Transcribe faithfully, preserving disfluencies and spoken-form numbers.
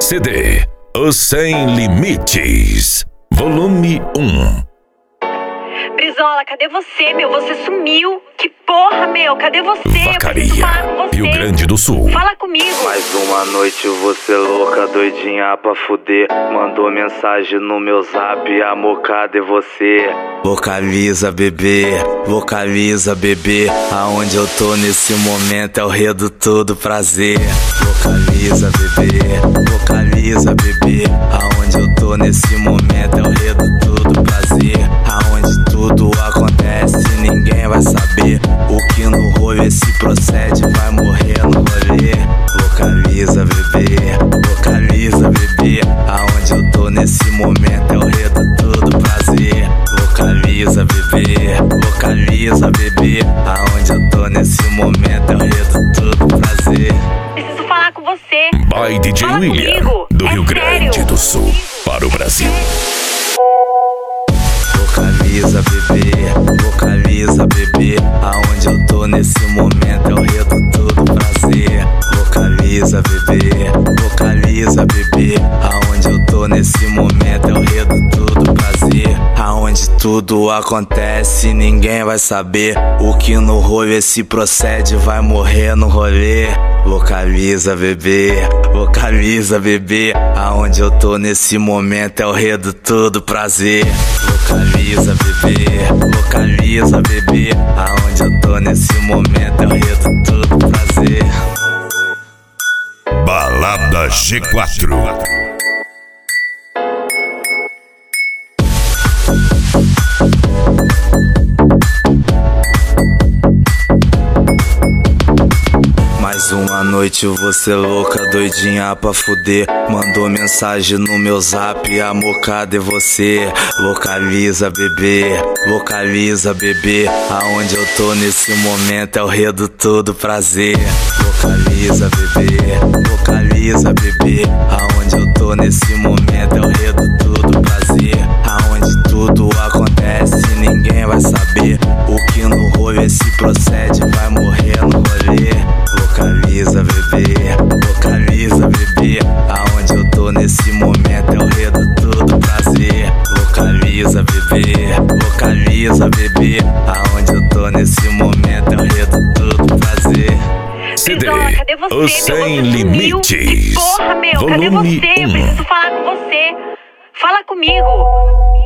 C D Os Sem Limites, volume um. Brizola, cadê você, meu? Você sumiu. Que porra, meu? Cadê você? Vacaria, Rio Grande do Sul. Fala comigo. Mais uma noite você louca, doidinha pra fuder. Mandou mensagem no meu zap, amor, cadê você? Vocaliza, bebê, vocaliza, bebê. Aonde eu tô nesse momento é o redutor do prazer. Vocaliza, bebê, vocaliza, bebê. Aonde eu tô nesse momento é o redutor do prazer. Aonde tudo acontece, ninguém vai saber. O que no rolê se procede vai morrer no rolê. Vocaliza, bebê, vocaliza, bebê. Aonde eu tô nesse momento é o redutor do prazer. Vocaliza, bebê, vocaliza, bebê. Aonde eu tô nesse momento é o redutor do prazer. Preciso falar com você. By D J Fala William, comigo. do É Rio Grande sério. do Sul, para o Brasil. Vocaliza, bebê, vocaliza, bebê. Aonde eu tô nesse momento é o redutor do prazer. Vocaliza, bebê, vocaliza, bebê. Aonde eu tô nesse momento é o redutor do prazer. Aonde tudo acontece, ninguém vai saber. O que no rolê se procede vai morrer no rolê. Vocaliza, bebê, vocaliza, bebê. Aonde eu tô nesse momento é o redutor do prazer. Vocaliza, bebê, vocaliza, bebê. Aonde eu tô nesse momento é o redutor do prazer. Balada G quatro. Mais uma noite você louca, doidinha pra fuder. Mandou mensagem no meu zap, amor, cadê você? Vocaliza, bebê, vocaliza, bebê. Aonde eu tô nesse momento é o redutor do prazer. Vocaliza, bebê, vocaliza, bebê. Aonde eu tô nesse momento é o redutor do prazer. Aonde tudo acontece, ninguém vai saber. O que no rolê se procede vai morrer no rolê. Vocaliza, bebê, vocaliza, bebê. Aonde eu tô nesse momento é o redutor do prazer. Vocaliza, bebê, vocaliza, bebê. Aonde eu tô nesse momento é o redutor do prazer. C D Brizola, cadê você, Os meu? Sem Você sumiu. Limites, Que porra, meu? Cadê volume você? Eu um. preciso falar com você. Fala comigo.